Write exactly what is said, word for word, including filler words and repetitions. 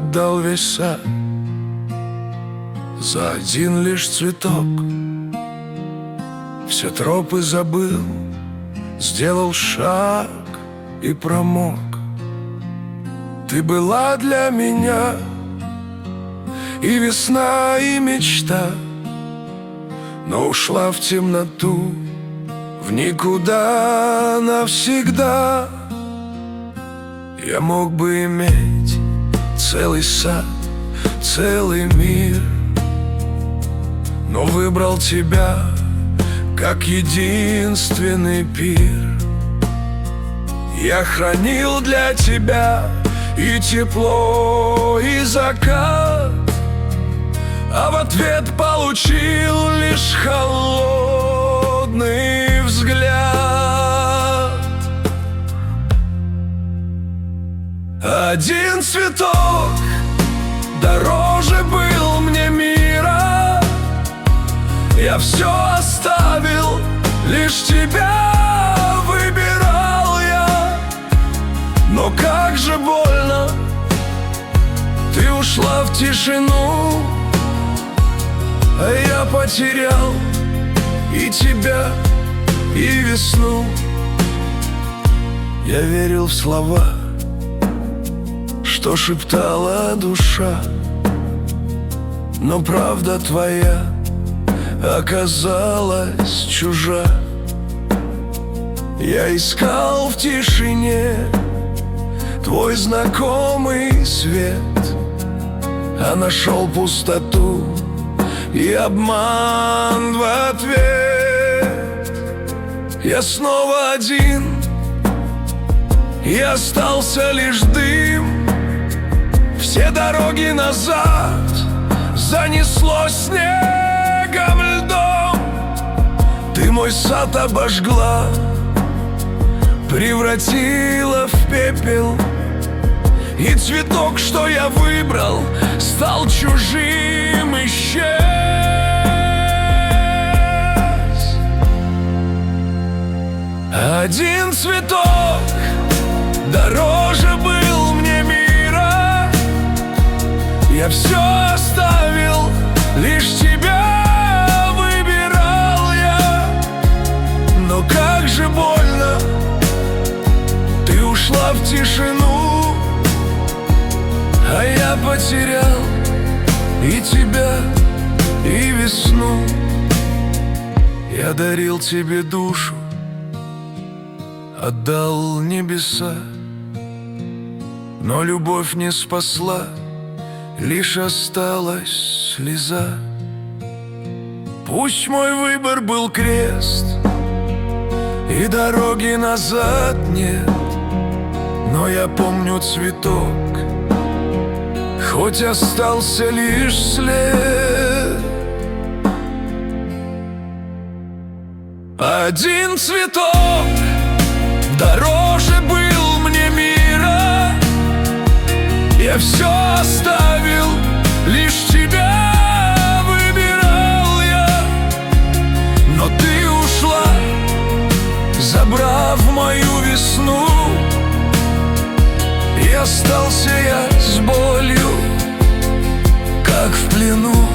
отдал весь сад за один лишь цветок. Все тропы забыл, сделал шаг и промок. Ты была для меня и весна, и мечта, но ушла в темноту, в никуда навсегда. Я мог бы иметь целый сад, целый мир, но выбрал тебя как единственный пир. Я хранил для тебя и тепло, и закат, а в ответ получил лишь холодный взгляд. Один цветок дороже был мне мира. Я все оставил, лишь тебя выбирал я. Но как же больно, ты ушла в тишину, а я потерял и тебя, и весну. Я верил в слова, что шептала душа, но правда твоя оказалась чужа. Я искал в тишине твой знакомый свет, а нашел пустоту и обман в ответ. Я снова один, и остался лишь дым. Все дороги назад занесло снегом, льдом. Ты мой сад обожгла, превратила в пепел, и цветок, что я выбрал, стал чужим, исчез. Один цветок дороже был мне мира. Я все оставил, лишь тебя выбирал я. Но как же больно, ты ушла в тишину, а я потерял и тебя, и весну. Я дарил тебе душу, отдал небеса, но любовь не спасла, лишь осталась слеза. Пусть мой выбор был крест, и дороги назад нет, но я помню цветок, хоть остался лишь след. Один цветок дороже был мне мира. Я все оставил, лишь тебя выбирал я. Но ты ушла, забрав мою весну, и остался я с болью, как в плену.